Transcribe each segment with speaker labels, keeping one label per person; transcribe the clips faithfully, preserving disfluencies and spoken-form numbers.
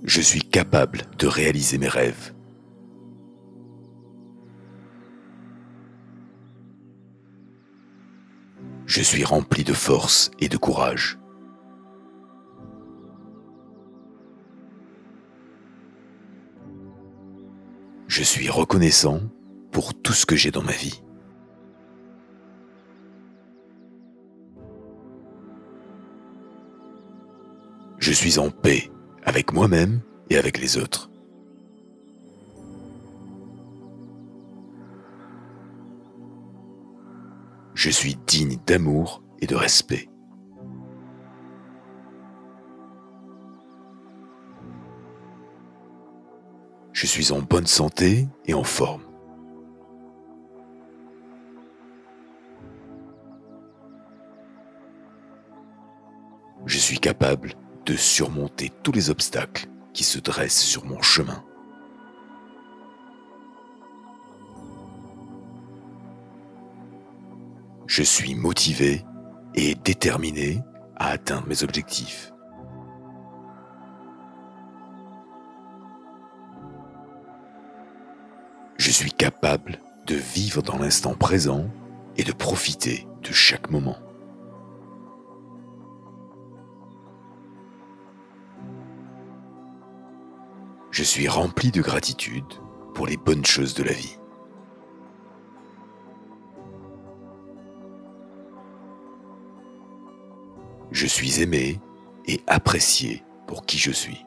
Speaker 1: Je suis capable de réaliser mes rêves. Je suis rempli de force et de courage. Je suis reconnaissant pour tout ce que j'ai dans ma vie. Je suis en paix avec moi-même et avec les autres. Je suis digne d'amour et de respect. Je suis en bonne santé et en forme. Je suis capable de surmonter tous les obstacles qui se dressent sur mon chemin. Je suis motivé et déterminé à atteindre mes objectifs. Je suis capable de vivre dans l'instant présent et de profiter de chaque moment. Je suis rempli de gratitude pour les bonnes choses de la vie. Je suis aimé et apprécié pour qui je suis.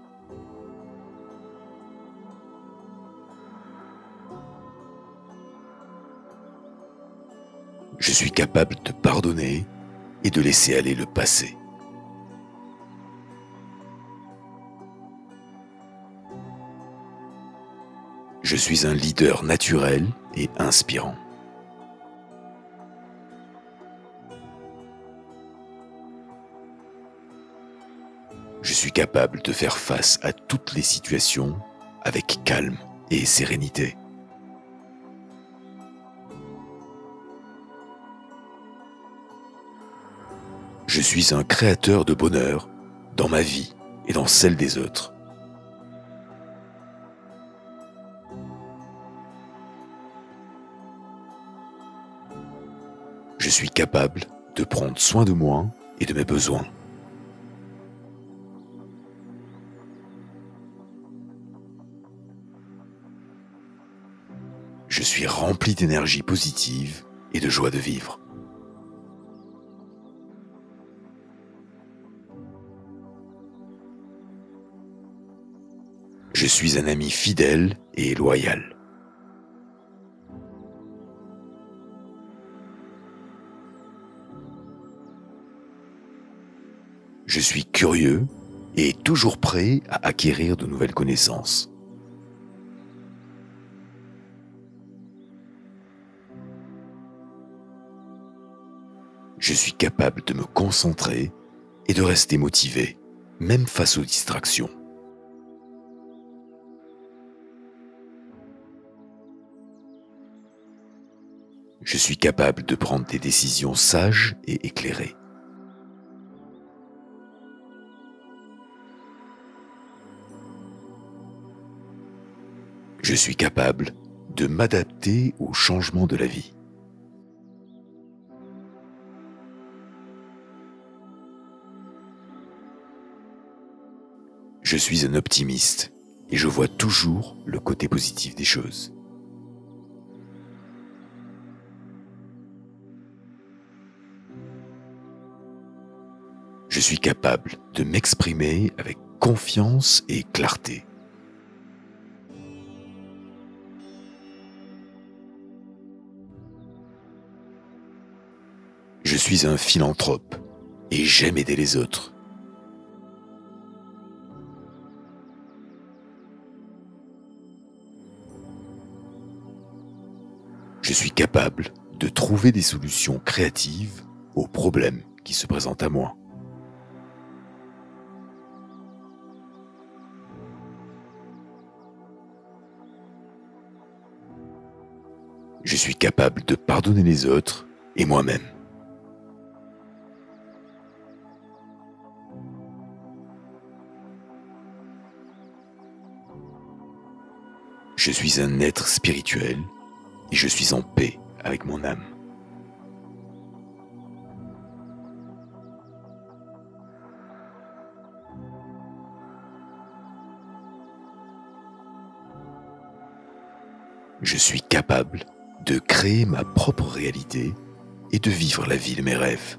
Speaker 1: Je suis capable de pardonner et de laisser aller le passé. Je suis un leader naturel et inspirant. Je suis capable de faire face à toutes les situations avec calme et sérénité. Je suis un créateur de bonheur dans ma vie et dans celle des autres. Je suis capable de prendre soin de moi et de mes besoins. Je suis rempli d'énergie positive et de joie de vivre. Je suis un ami fidèle et loyal. Je suis curieux et toujours prêt à acquérir de nouvelles connaissances. Je suis capable de me concentrer et de rester motivé, même face aux distractions. Je suis capable de prendre des décisions sages et éclairées. Je suis capable de m'adapter aux changements de la vie. Je suis un optimiste et je vois toujours le côté positif des choses. Je suis capable de m'exprimer avec confiance et clarté. Je suis un philanthrope et j'aime aider les autres. Je suis capable de trouver des solutions créatives aux problèmes qui se présentent à moi. Je suis capable de pardonner les autres et moi-même. Je suis un être spirituel et je suis en paix avec mon âme. Je suis capable de créer ma propre réalité et de vivre la vie de mes rêves.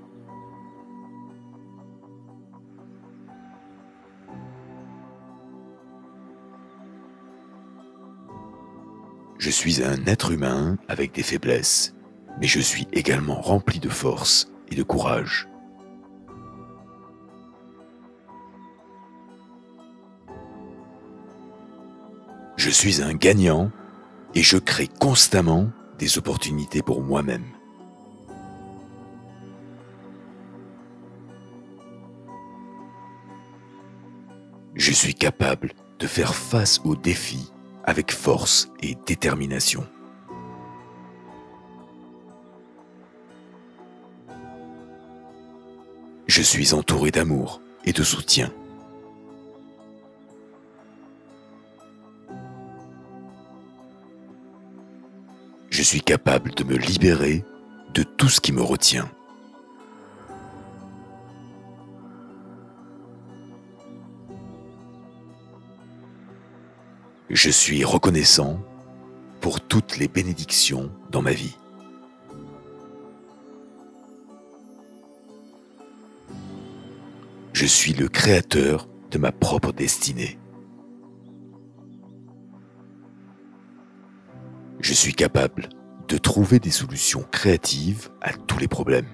Speaker 1: Je suis un être humain avec des faiblesses, mais je suis également rempli de force et de courage. Je suis un gagnant et je crée constamment des opportunités pour moi-même. Je suis capable de faire face aux défis avec force et détermination. Je suis entouré d'amour et de soutien. Je suis capable de me libérer de tout ce qui me retient. Je suis reconnaissant pour toutes les bénédictions dans ma vie. Je suis le créateur de ma propre destinée. Je suis capable de trouver des solutions créatives à tous les problèmes.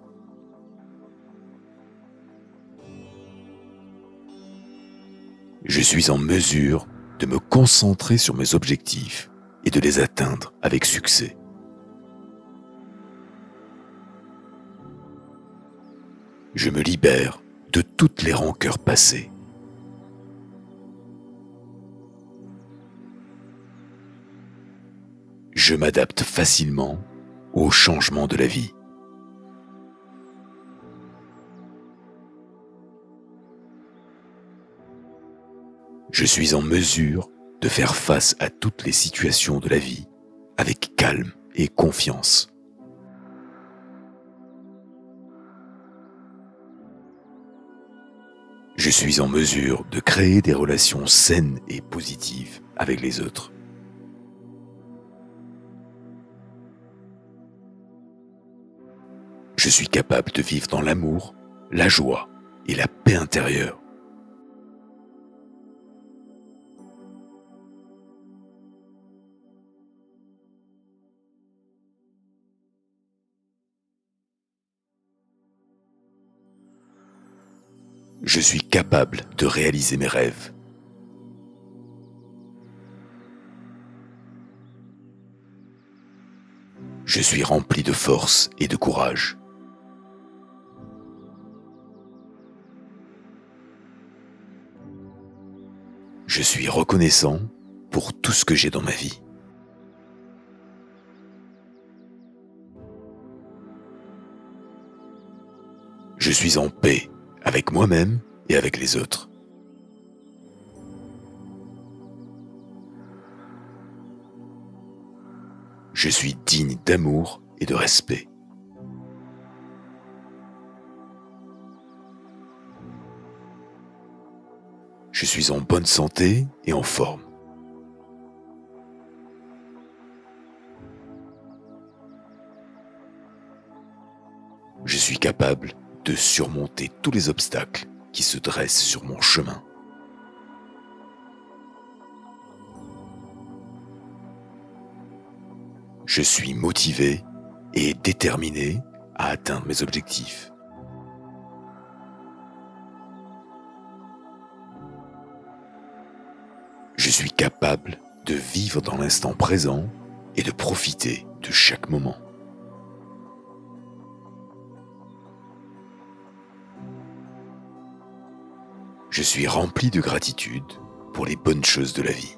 Speaker 1: Je suis en mesure de me concentrer sur mes objectifs et de les atteindre avec succès. Je me libère de toutes les rancœurs passées. Je m'adapte facilement aux changements de la vie. Je suis en mesure de faire face à toutes les situations de la vie avec calme et confiance. Je suis en mesure de créer des relations saines et positives avec les autres. Je suis capable de vivre dans l'amour, la joie et la paix intérieure. Je suis capable de réaliser mes rêves. Je suis rempli de force et de courage. Je suis reconnaissant pour tout ce que j'ai dans ma vie. Je suis en paix avec moi-même et avec les autres. Je suis digne d'amour et de respect. Je suis en bonne santé et en forme. Je suis capable de surmonter tous les obstacles qui se dressent sur mon chemin. Je suis motivé et déterminé à atteindre mes objectifs. Je suis capable de vivre dans l'instant présent et de profiter de chaque moment. Je suis rempli de gratitude pour les bonnes choses de la vie.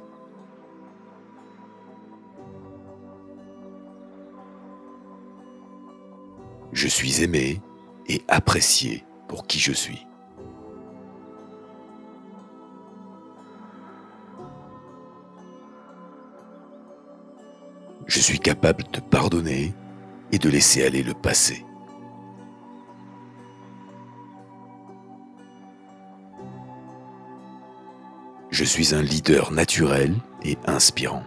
Speaker 1: Je suis aimé et apprécié pour qui je suis. Je suis capable de pardonner et de laisser aller le passé. Je suis un leader naturel et inspirant.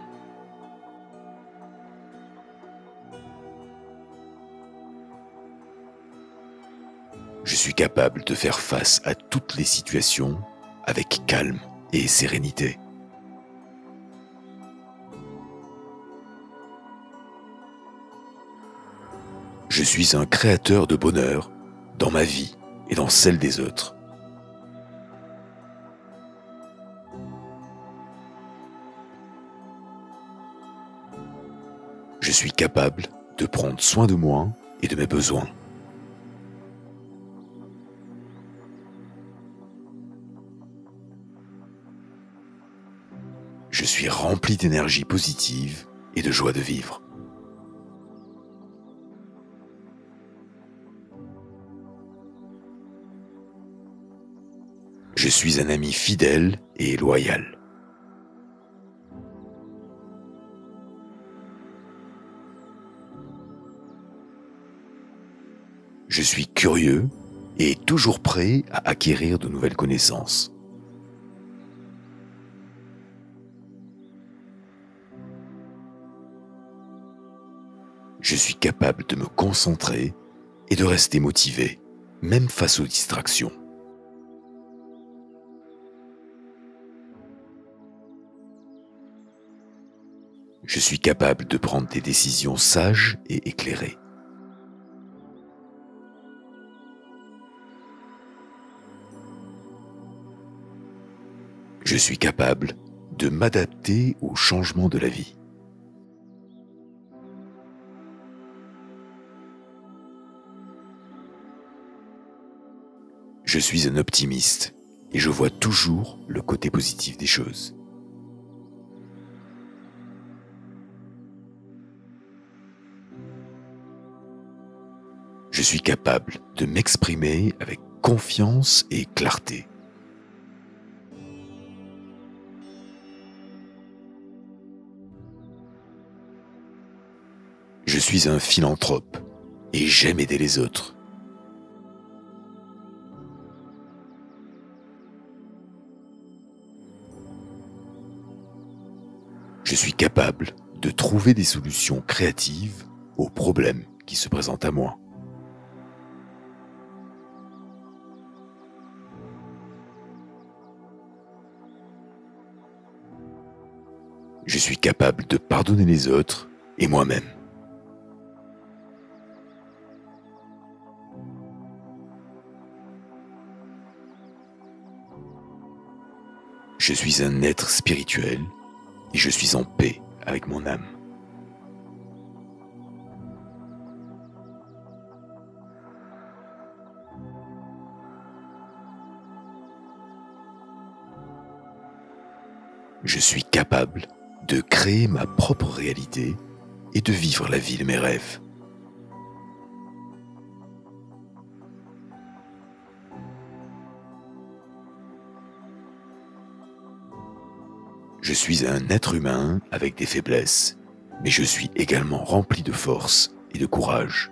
Speaker 1: Je suis capable de faire face à toutes les situations avec calme et sérénité. Je suis un créateur de bonheur dans ma vie et dans celle des autres. Je suis capable de prendre soin de moi et de mes besoins. Je suis rempli d'énergie positive et de joie de vivre. Je suis un ami fidèle et loyal. Je suis curieux et toujours prêt à acquérir de nouvelles connaissances. Je suis capable de me concentrer et de rester motivé, même face aux distractions. Je suis capable de prendre des décisions sages et éclairées. Je suis capable de m'adapter aux changements de la vie. Je suis un optimiste et je vois toujours le côté positif des choses. Je suis capable de m'exprimer avec confiance et clarté. Je suis un philanthrope et j'aime aider les autres. Je suis capable de trouver des solutions créatives aux problèmes qui se présentent à moi. Je suis capable de pardonner les autres et moi-même. Je suis un être spirituel et je suis en paix avec mon âme. Je suis capable de créer ma propre réalité et de vivre la vie de mes rêves. Je suis un être humain avec des faiblesses, mais je suis également rempli de force et de courage.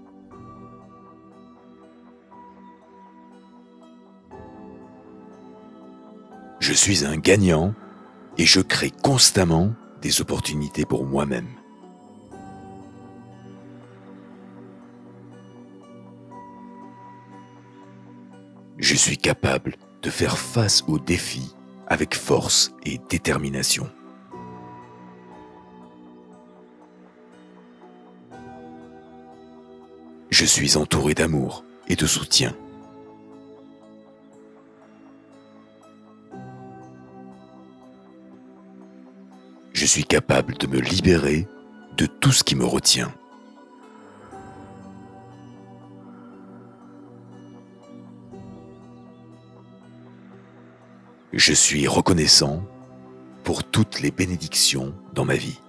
Speaker 1: Je suis un gagnant et je crée constamment des opportunités pour moi-même. Je suis capable de faire face aux défis avec force et détermination. Je suis entouré d'amour et de soutien. Je suis capable de me libérer de tout ce qui me retient. Je suis reconnaissant pour toutes les bénédictions dans ma vie.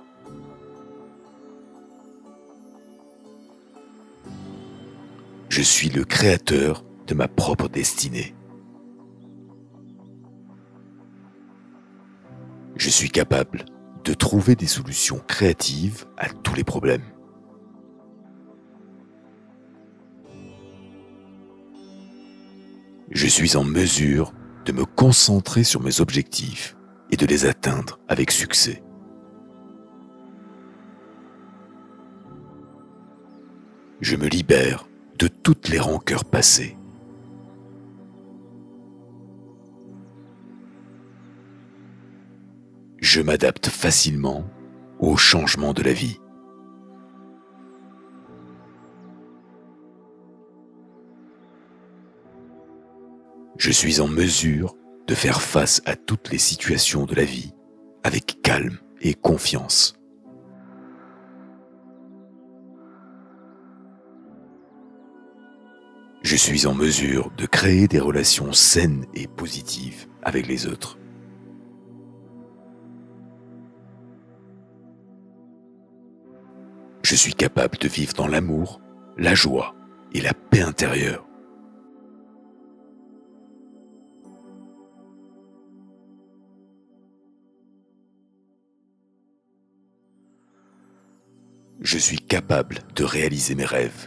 Speaker 1: Je suis le créateur de ma propre destinée. Je suis capable de trouver des solutions créatives à tous les problèmes. Je suis en mesure de me concentrer sur mes objectifs et de les atteindre avec succès. Je me libère de toutes les rancœurs passées. Je m'adapte facilement aux changements de la vie. Je suis en mesure de faire face à toutes les situations de la vie avec calme et confiance. Je suis en mesure de créer des relations saines et positives avec les autres. Je suis capable de vivre dans l'amour, la joie et la paix intérieure. Je suis capable de réaliser mes rêves.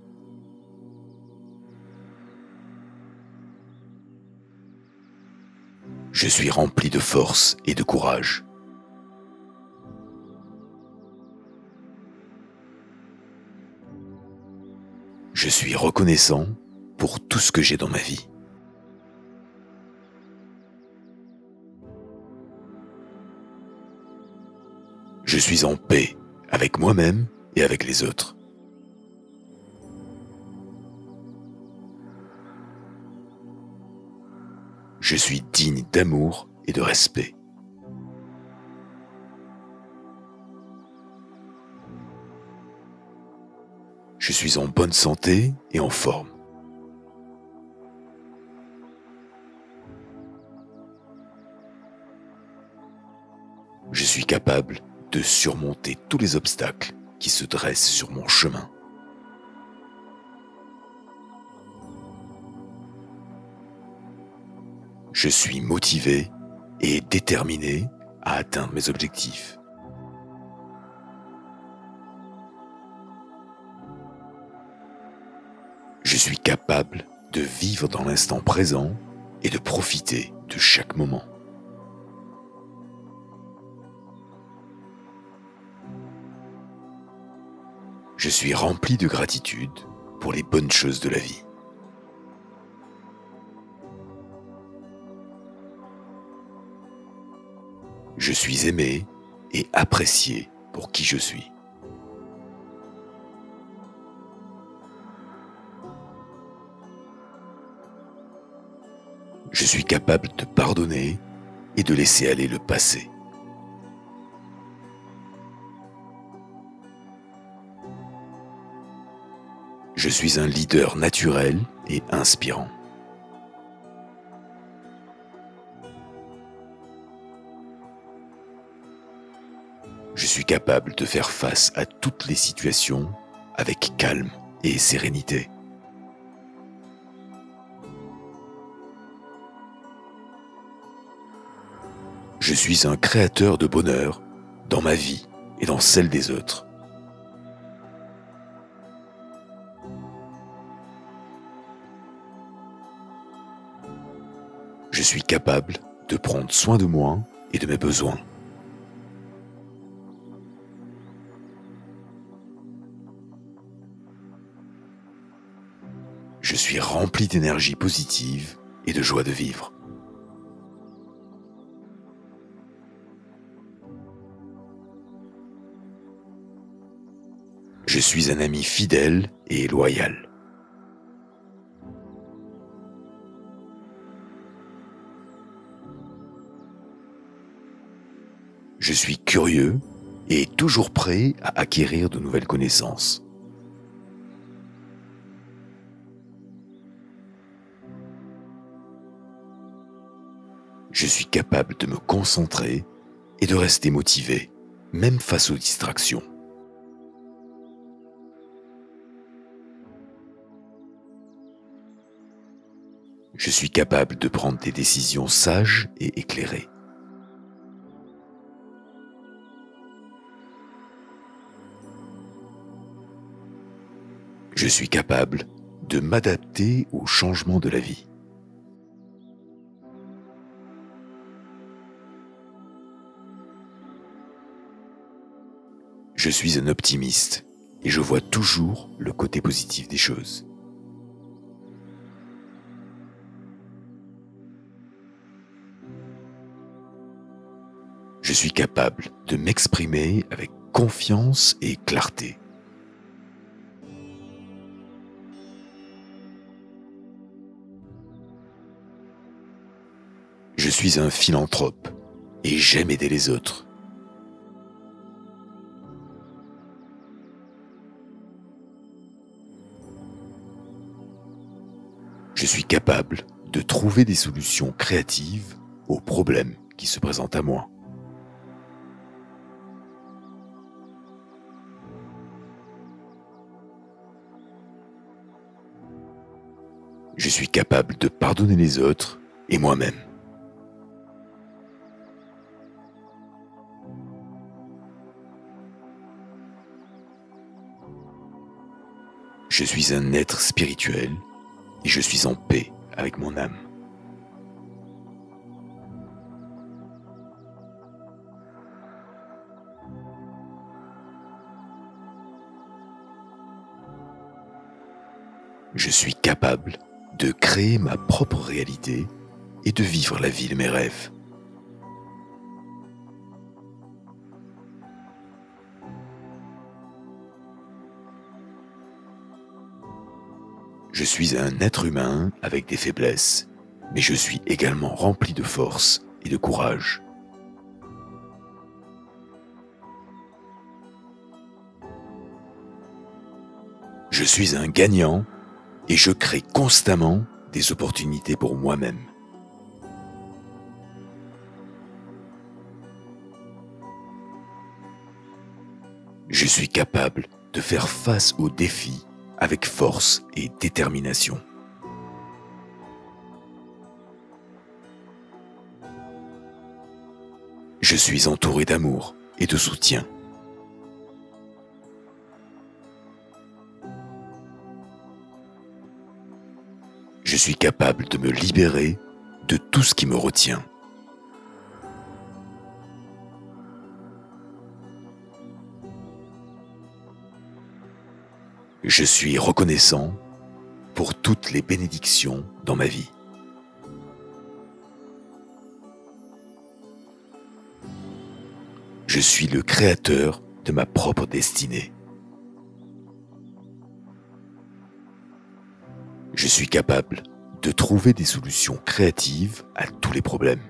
Speaker 1: Je suis rempli de force et de courage. Je suis reconnaissant pour tout ce que j'ai dans ma vie. Je suis en paix avec moi-même et avec les autres. Je suis digne d'amour et de respect. Je suis en bonne santé et en forme. Je suis capable de surmonter tous les obstacles qui se dressent sur mon chemin. Je suis motivé et déterminé à atteindre mes objectifs. Je suis capable de vivre dans l'instant présent et de profiter de chaque moment. Je suis rempli de gratitude pour les bonnes choses de la vie. Je suis aimé et apprécié pour qui je suis. Je suis capable de pardonner et de laisser aller le passé. Je suis un leader naturel et inspirant. Je suis capable de faire face à toutes les situations avec calme et sérénité. Je suis un créateur de bonheur dans ma vie et dans celle des autres. Je suis capable de prendre soin de moi et de mes besoins. Je suis rempli d'énergie positive et de joie de vivre. Je suis un ami fidèle et loyal. Je suis curieux et toujours prêt à acquérir de nouvelles connaissances. Je suis capable de me concentrer et de rester motivé, même face aux distractions. Je suis capable de prendre des décisions sages et éclairées. Je suis capable de m'adapter aux changements de la vie. Je suis un optimiste et je vois toujours le côté positif des choses. Je suis capable de m'exprimer avec confiance et clarté. Je suis un philanthrope et j'aime aider les autres. Je suis capable de trouver des solutions créatives aux problèmes qui se présentent à moi. Je suis capable de pardonner les autres et moi-même. Je suis un être spirituel et je suis en paix avec mon âme. Je suis capable de créer ma propre réalité et de vivre la vie de mes rêves. Je suis un être humain avec des faiblesses, mais je suis également rempli de force et de courage. Je suis un gagnant et je crée constamment des opportunités pour moi-même. Je suis capable de faire face aux défis avec force et détermination. Je suis entouré d'amour et de soutien. Je suis capable de me libérer de tout ce qui me retient. Je suis reconnaissant pour toutes les bénédictions dans ma vie. Je suis le créateur de ma propre destinée. Je suis capable de trouver des solutions créatives à tous les problèmes.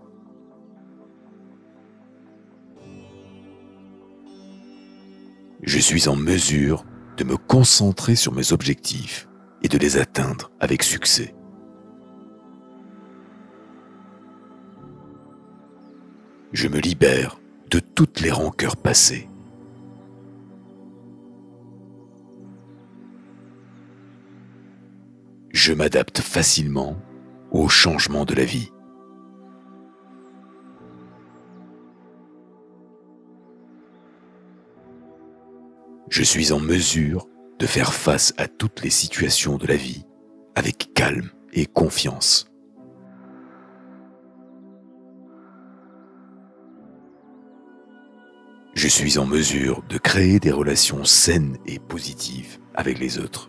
Speaker 1: Je suis en mesure de me concentrer sur mes objectifs et de les atteindre avec succès. Je me libère de toutes les rancœurs passées. Je m'adapte facilement aux changements de la vie. Je suis en mesure de faire face à toutes les situations de la vie avec calme et confiance. Je suis en mesure de créer des relations saines et positives avec les autres.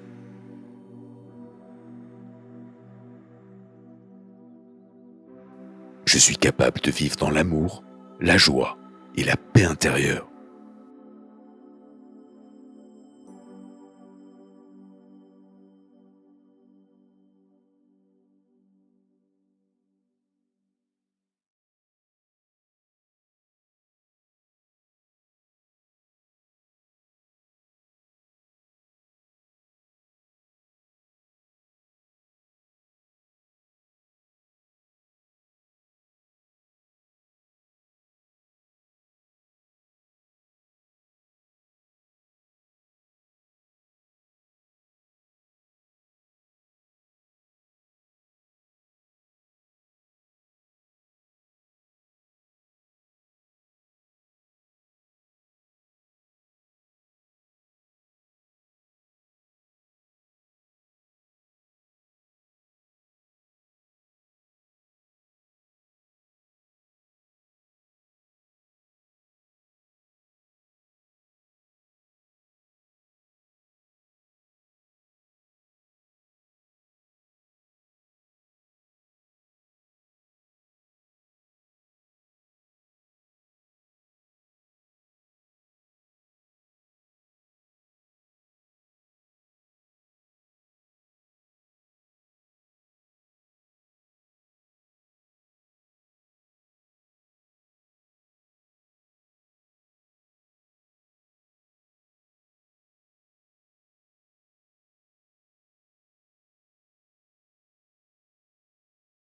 Speaker 1: Je suis capable de vivre dans l'amour, la joie et la paix intérieure.